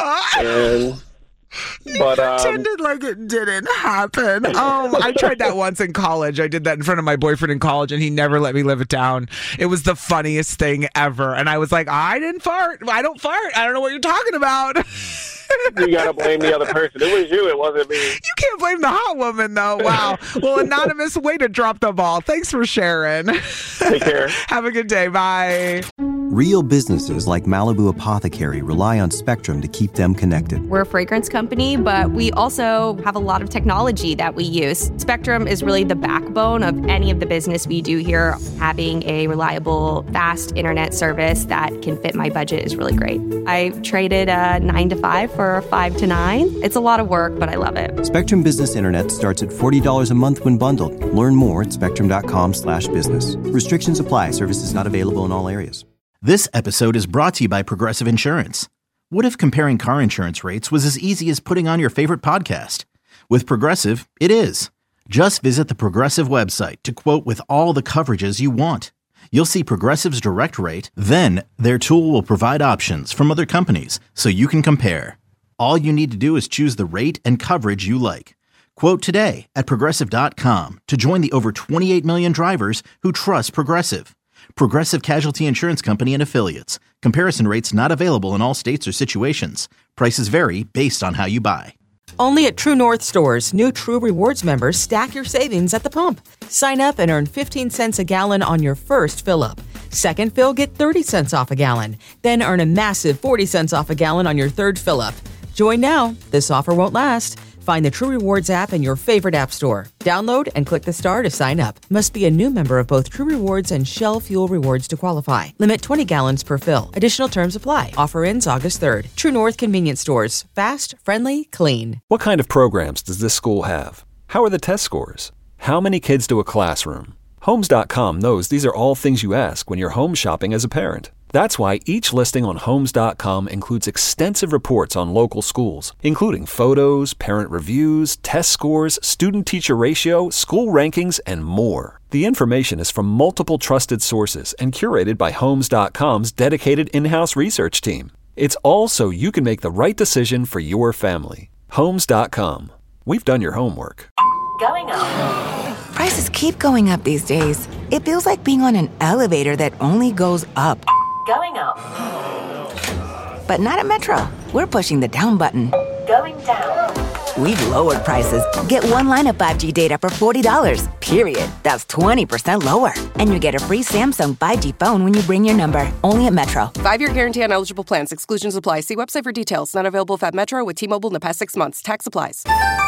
Pretended like it didn't happen. I tried that once in college. I did that in front of my boyfriend in college, and he never let me live it down. It was the funniest thing ever. And I was like, I didn't fart. I don't fart. I don't know what you're talking about. You got to blame the other person. It was you. It wasn't me. You can't blame the hot woman, though. Wow. Well, anonymous, way to drop the ball. Thanks for sharing. Take care. Have a good day. Bye. Real businesses like Malibu Apothecary rely on Spectrum to keep them connected. We're a fragrance company, but we also have a lot of technology that we use. Spectrum is really the backbone of any of the business we do here. Having a reliable, fast internet service that can fit my budget is really great. I traded a 9 to 5 for a 5 to 9. It's a lot of work, but I love it. Spectrum Business Internet starts at $40 a month when bundled. Learn more at spectrum.com/business. Restrictions apply. Services not available in all areas. This episode is brought to you by Progressive Insurance. What if comparing car insurance rates was as easy as putting on your favorite podcast? With Progressive, it is. Just visit the Progressive website to quote with all the coverages you want. You'll see Progressive's direct rate, then their tool will provide options from other companies so you can compare. All you need to do is choose the rate and coverage you like. Quote today at Progressive.com to join the over 28 million drivers who trust Progressive. Progressive Casualty Insurance Company and Affiliates. Comparison rates not available in all states or situations. Prices vary based on how you buy. Only at True North stores, new True Rewards members stack your savings at the pump. Sign up and earn 15 cents a gallon on your first fill-up. Second fill, get 30 cents off a gallon. Then earn a massive 40 cents off a gallon on your third fill-up. Join now. This offer won't last. Find the True Rewards app in your favorite app store. Download and click the star to sign up. Must be a new member of both True Rewards and Shell Fuel Rewards to qualify. Limit 20 gallons per fill. Additional terms apply. Offer ends August 3rd. True North Convenience Stores. Fast, friendly, clean. What kind of programs does this school have? How are the test scores? How many kids do a classroom? Homes.com knows these are all things you ask when you're home shopping as a parent. That's why each listing on Homes.com includes extensive reports on local schools, including photos, parent reviews, test scores, student-teacher ratio, school rankings, and more. The information is from multiple trusted sources and curated by Homes.com's dedicated in-house research team. It's all so you can make the right decision for your family. Homes.com. We've done your homework. Going up. Prices keep going up these days. It feels like being on an elevator that only goes up. Going up. But not at Metro. We're pushing the down button. Going down. We've lowered prices. Get one line of 5G data for $40, period. That's 20% lower. And you get a free Samsung 5G phone when you bring your number. Only at Metro. 5-year guarantee on eligible plans. Exclusions apply. See website for details. Not available at Metro with T-Mobile in the past 6 months. Tax applies.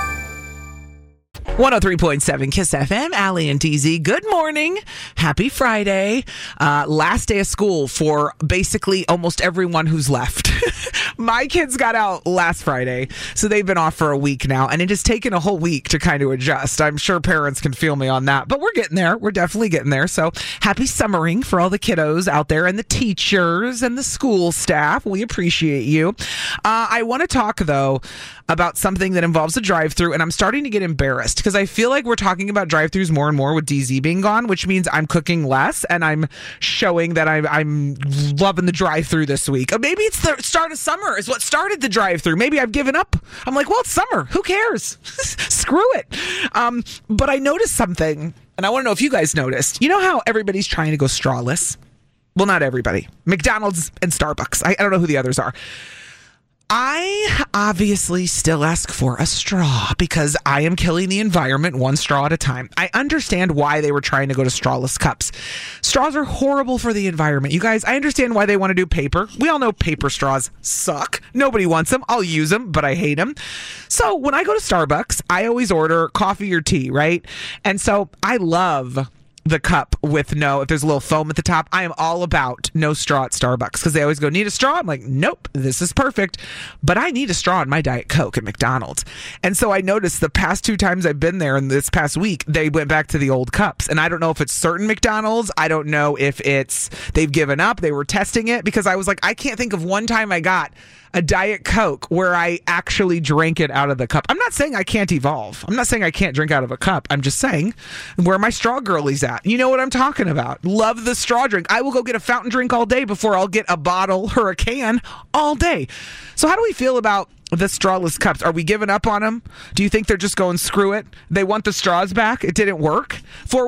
103.7 Kiss FM, Allie and DZ. Good morning. Happy Friday. Last day of school for basically almost everyone who's left. My kids got out last Friday, so they've been off for a week now, and it has taken a whole week to kind of adjust. I'm sure parents can feel me on that, but we're getting there. We're definitely getting there. So happy summering for all the kiddos out there and the teachers and the school staff. We appreciate you. I want to talk, though, about something that involves a drive-thru, and I'm starting to get embarrassed because I feel like we're talking about drive-thrus more and more with DZ being gone, which means I'm cooking less and I'm showing that I'm loving the drive-thru this week. Or maybe it's the start of summer is what started the drive-thru. Maybe I've given up. I'm like, well, it's summer. Who cares? Screw it. But I noticed something, and I want to know if you guys noticed. You know how everybody's trying to go strawless? Well, not everybody. McDonald's and Starbucks. I don't know who the others are. I obviously still ask for a straw because I am killing the environment one straw at a time. I understand why they were trying to go to strawless cups. Straws are horrible for the environment. You guys, I understand why they want to do paper. We all know paper straws suck. Nobody wants them. I'll use them, but I hate them. So when I go to Starbucks, I always order coffee or tea, right? And so I love the cup with if there's a little foam at the top. I am all about no straw at Starbucks because they always go, need a straw? I'm like, nope, this is perfect. But I need a straw in my Diet Coke at McDonald's. And so I noticed the past 2 times I've been there in this past week, they went back to the old cups. And I don't know if it's certain McDonald's. I don't know if it's they've given up. They were testing it because I was like, I can't think of one time I got a Diet Coke where I actually drank it out of the cup. I'm not saying I can't evolve. I'm not saying I can't drink out of a cup. I'm just saying where my straw girlies at. You know what I'm talking about. Love the straw drink. I will go get a fountain drink all day before I'll get a bottle or a can all day. So how do we feel about the strawless cups? Are we giving up on them? Do you think they're just going, screw it? They want the straws back? It didn't work?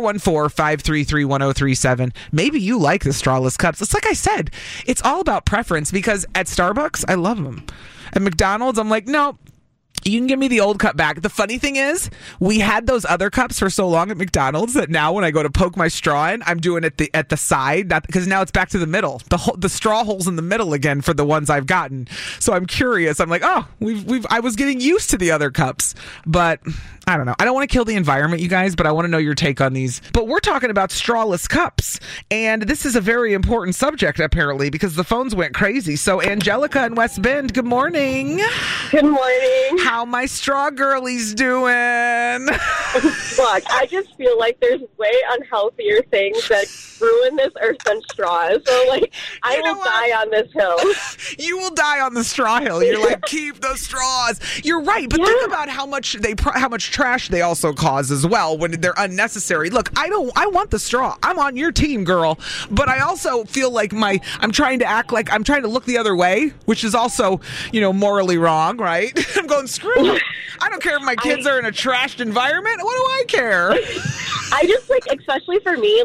414-533-1037. Maybe you like the strawless cups. It's like I said, it's all about preference because at Starbucks, I love them. At McDonald's, I'm like, no, you can give me the old cup back. The funny thing is, we had those other cups for so long at McDonald's that now when I go to poke my straw in, I'm doing it at the side, because now it's back to the middle. The straw hole's in the middle again for the ones I've gotten. So I'm curious. I'm like, oh, I was getting used to the other cups, but I don't know. I don't want to kill the environment, you guys, but I want to know your take on these. But we're talking about strawless cups, and this is a very important subject, apparently, because the phones went crazy. So Angelica in West Bend, good morning. Good morning. How my straw girlies doing? Look, I just feel like there's way unhealthier things that ruin this earth than straws. So, I will die on this hill. You will die on the straw hill. You're like, keep the straws. You're right, but think about how much trash they also cause as well when they're unnecessary. Look, I want the straw. I'm on your team, girl. But I also feel like I'm trying to act like I'm trying to look the other way, which is also, morally wrong, right? I'm going, screw it. I don't care if my kids are in a trashed environment. What do I care? I just especially for me,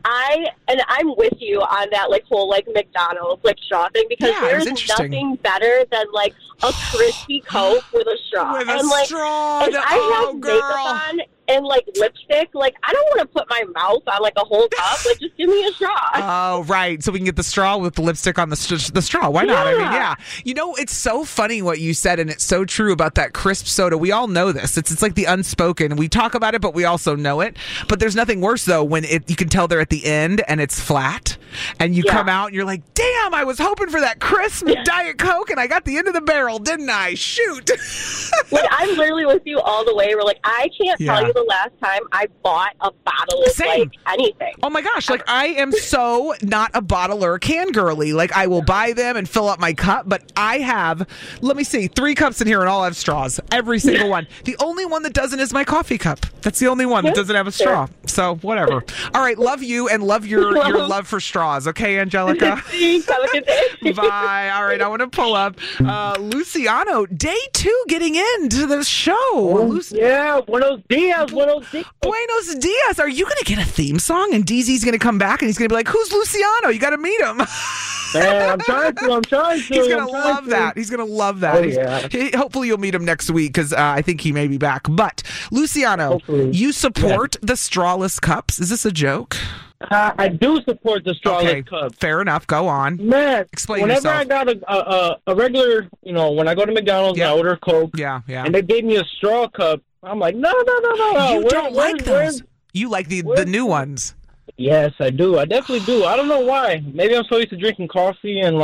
I'm with you on that whole McDonald's straw thing because there's nothing better than a crispy Coke with a straw. With a straw. And I have makeup on and lipstick. I don't want to put my mouth on a whole cup. Just give me a straw. Oh, right. So we can get the straw with the lipstick on the straw. Why not? I mean, yeah. It's so funny what you said, and it's so true about that crisp soda. We all know this. It's like the unspoken. We talk about it, but we also know it. But there's nothing worse though when you can tell they're at the end and it's flat, and you come out and you're like, damn, I was hoping for that crisp Diet Coke, and I got the end of the barrel, didn't I? Shoot. I'm literally with you all the way. We're I can't tell you the last time I bought a bottle of anything. Oh my gosh, I am so not a bottle or a can girly. I will buy them and fill up my cup, but I have, let me see, 3 cups in here and all have straws. Every single one. The only one that doesn't is my coffee cup. That's the only one that doesn't have a straw. So whatever. All right, love you and love your love for straws. Okay, Angelica? Thanks. Have a good day. Bye. All right, I want to pull up Luciano, day 2 getting into the show. Yeah, buenos dias. Buenos dias. Are you going to get a theme song? And DZ's going to come back and he's going to be like, who's Luciano? You got to meet him. Man, I'm trying to. He's going to love that. He's going to love that. Oh, yeah. Hopefully you'll meet him next week because I think he may be back. But, Luciano, you support the strawless cups. Is this a joke? I do support the strawless cup. Fair enough. Go on. Man, explain whenever yourself. I got a regular, when I go to McDonald's, I order a Coke. Yeah. And they gave me a straw cup. I'm like, no. You don't like those. You like the new ones. Yes, I do. I definitely do. I don't know why. Maybe I'm so used to drinking coffee and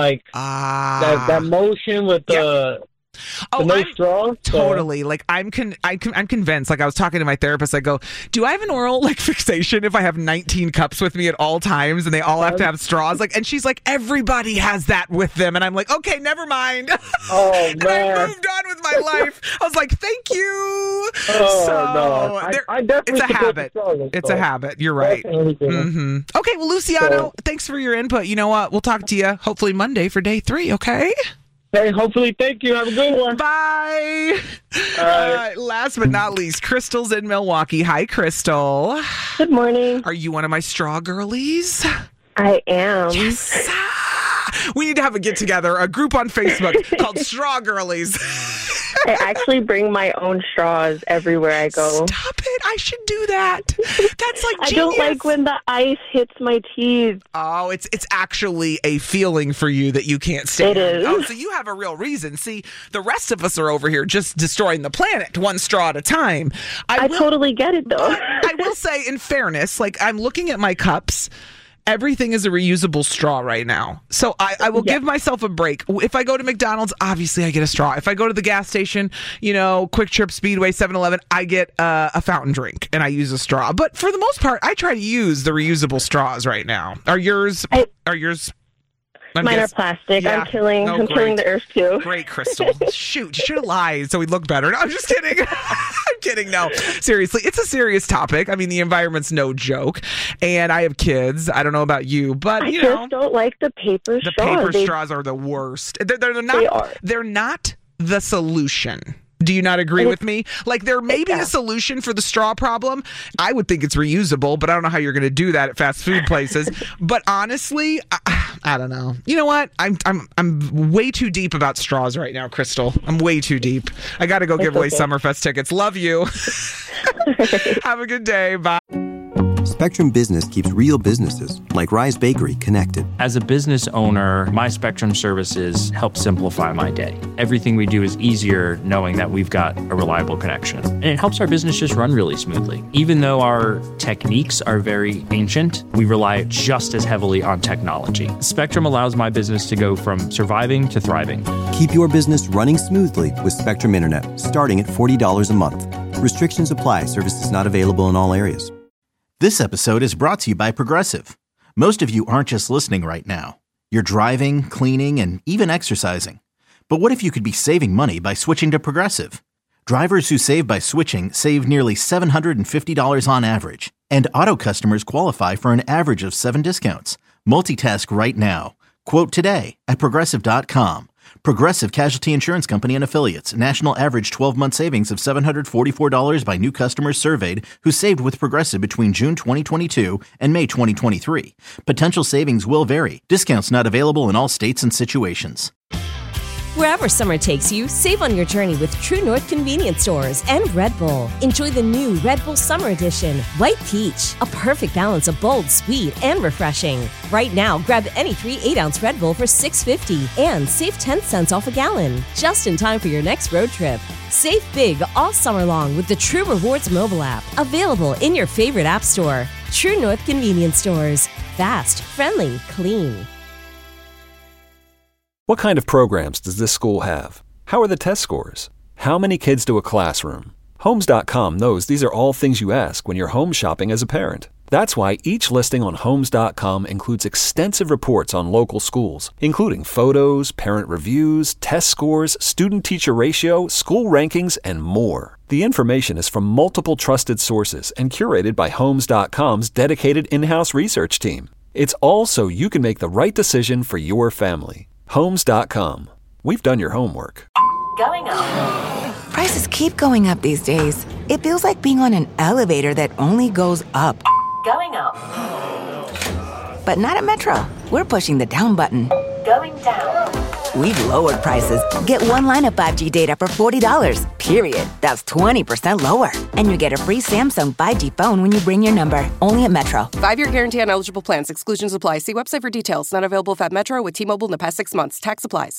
that motion with the no straw. Totally. I'm convinced. I was talking to my therapist. I go, do I have an oral fixation if I have 19 cups with me at all times and they all have to have straws? And she's like, everybody has that with them. And I'm like, okay, never mind. Oh and man. I moved on with my life. I was like, thank you. Oh no. I definitely it's a habit. It's a habit. You're right. Mm-hmm. Okay, well, Luciano, thanks for your input. You know what? We'll talk to you hopefully Monday for day 3. Okay. Hey, hopefully. Thank you. Have a good one. Bye. All right. Last but not least, Crystal's in Milwaukee. Hi, Crystal. Good morning. Are you one of my straw girlies? I am. Yes. We need to have a get-together, a group on Facebook called Straw Girlies. I actually bring my own straws everywhere I go. Stop it. I should do that. That's like genius. I don't like when the ice hits my teeth. Oh, it's actually a feeling for you that you can't stand. It is. Oh, so you have a real reason. See, the rest of us are over here just destroying the planet one straw at a time. I totally get it, though. I will say, in fairness, like I'm looking at my cups. Everything is a reusable straw right now. So I will give myself a break. If I go to McDonald's, obviously I get a straw. If I go to the gas station, Quick Trip, Speedway, 7-Eleven, I get a fountain drink and I use a straw. But for the most part, I try to use the reusable straws right now. Are yours? Mine are plastic. Yeah. I'm killing the earth too. Great, Crystal. Shoot, you should have lied so we'd look better. No, I'm just kidding. I'm kidding. No, seriously, it's a serious topic. I mean, the environment's no joke, and I have kids. I don't know about you, but I just don't like the paper straws. The paper straws are the worst. They're not. They are. They're not the solution. Do you not agree with me? Like, there may be a solution for the straw problem. I would think it's reusable, but I don't know how you're going to do that at fast food places. But honestly, I don't know. You know what? I'm way too deep about straws right now, Crystal. I'm way too deep. I got to go give away Summerfest tickets. Love you. Have a good day. Bye. Spectrum Business keeps real businesses, like Rise Bakery, connected. As a business owner, my Spectrum services help simplify my day. Everything we do is easier knowing that we've got a reliable connection. And it helps our business just run really smoothly. Even though our techniques are very ancient, we rely just as heavily on technology. Spectrum allows my business to go from surviving to thriving. Keep your business running smoothly with Spectrum Internet, starting at $40 a month. Restrictions apply. Services not available in all areas. This episode is brought to you by Progressive. Most of you aren't just listening right now. You're driving, cleaning, and even exercising. But what if you could be saving money by switching to Progressive? Drivers who save by switching save nearly $750 on average. And auto customers qualify for an average of 7 discounts. Multitask right now. Quote today at Progressive.com. Progressive Casualty Insurance Company and Affiliates. National average 12-month savings of $744 by new customers surveyed who saved with Progressive between June 2022 and May 2023. Potential savings will vary. Discounts not available in all states and situations. Wherever summer takes you, save on your journey with True North Convenience Stores and Red Bull. Enjoy the new Red Bull Summer Edition, White Peach, a perfect balance of bold, sweet, and refreshing. Right now, grab any 3 8-ounce Red Bull for $6.50 and save 10 cents off a gallon. Just in time for your next road trip. Save big all summer long with the True Rewards mobile app, available in your favorite app store. True North Convenience Stores. Fast, friendly, clean. What kind of programs does this school have? How are the test scores? How many kids do a classroom? Homes.com knows these are all things you ask when you're home shopping as a parent. That's why each listing on Homes.com includes extensive reports on local schools, including photos, parent reviews, test scores, student-teacher ratio, school rankings, and more. The information is from multiple trusted sources and curated by Homes.com's dedicated in-house research team. It's all so you can make the right decision for your family. Homes.com. We've done your homework. Going up. Prices keep going up these days. It feels like being on an elevator that only goes up. Going up. But not at Metro. We're pushing the down button. Going down. We've lowered prices. Get one line of 5G data for $40, period. That's 20% lower. And you get a free Samsung 5G phone when you bring your number. Only at Metro. 5-year guarantee on eligible plans. Exclusions apply. See website for details. Not available if at Metro with T-Mobile in the past 6 months. Tax applies.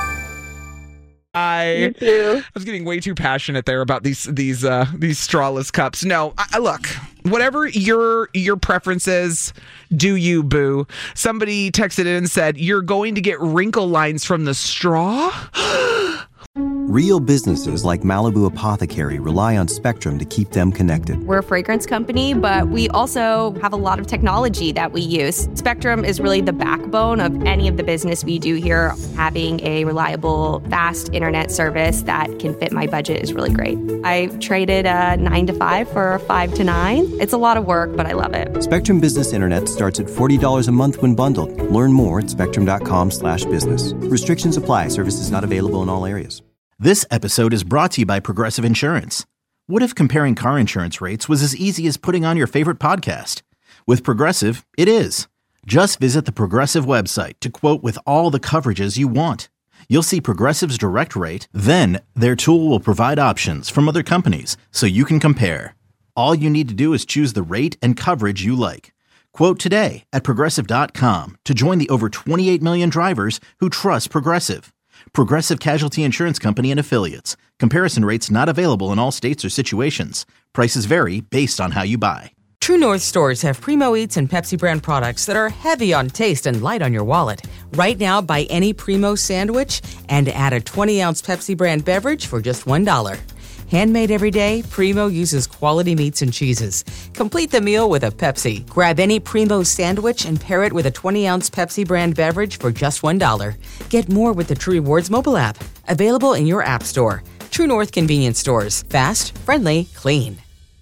You too. I was getting way too passionate there about these strawless cups. No, look, whatever your preference is, do you, boo. Somebody texted in and said, you're going to get wrinkle lines from the straw? Real businesses like Malibu Apothecary rely on Spectrum to keep them connected. We're a fragrance company, but we also have a lot of technology that we use. Spectrum is really the backbone of any of the business we do here. Having a reliable, fast internet service that can fit my budget is really great. I traded a 9 to 5 for a 5 to 9. It's a lot of work, but I love it. Spectrum Business Internet starts at $40 a month when bundled. Learn more at spectrum.com/business. Restrictions apply. Services not available in all areas. This episode is brought to you by Progressive Insurance. What if comparing car insurance rates was as easy as putting on your favorite podcast? With Progressive, it is. Just visit the Progressive website to quote with all the coverages you want. You'll see Progressive's direct rate, then their tool will provide options from other companies so you can compare. All you need to do is choose the rate and coverage you like. Quote today at Progressive.com to join the over 28 million drivers who trust Progressive. Progressive Casualty Insurance Company and Affiliates. Comparison rates not available in all states or situations. Prices vary based on how you buy. True North stores have Primo Eats and Pepsi brand products that are heavy on taste and light on your wallet. Right now, buy any Primo sandwich and add a 20-ounce Pepsi brand beverage for just $1. Handmade every day, Primo uses quality meats and cheeses. Complete the meal with a Pepsi. Grab any Primo sandwich and pair it with a 20-ounce Pepsi brand beverage for just $1. Get more with the True Rewards mobile app. Available in your app store. True North Convenience Stores. Fast, friendly, clean.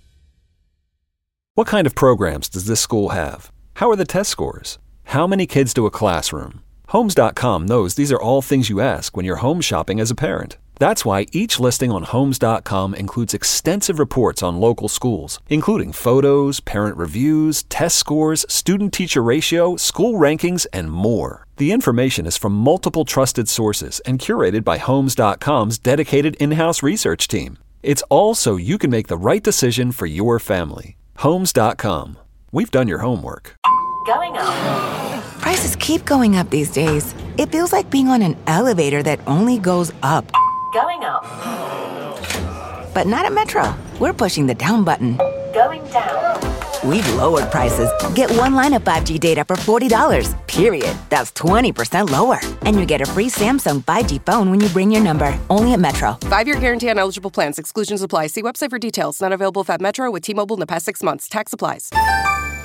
What kind of programs does this school have? How are the test scores? How many kids do a classroom? Homes.com knows these are all things you ask when you're home shopping as a parent. That's why each listing on Homes.com includes extensive reports on local schools, including photos, parent reviews, test scores, student-teacher ratio, school rankings, and more. The information is from multiple trusted sources and curated by Homes.com's dedicated in-house research team. It's all so you can make the right decision for your family. Homes.com. We've done your homework. Going up. Prices keep going up these days. It feels like being on an elevator that only goes up. Going up. But not at Metro. We're pushing the down button. Going down. We've lowered prices. Get one line of 5G data for $40, period. That's 20% lower. And you get a free Samsung 5G phone when you bring your number. Only at Metro. 5-year guarantee on eligible plans. Exclusions apply. See website for details. Not available if at Metro with T-Mobile in the past 6 months. Tax applies.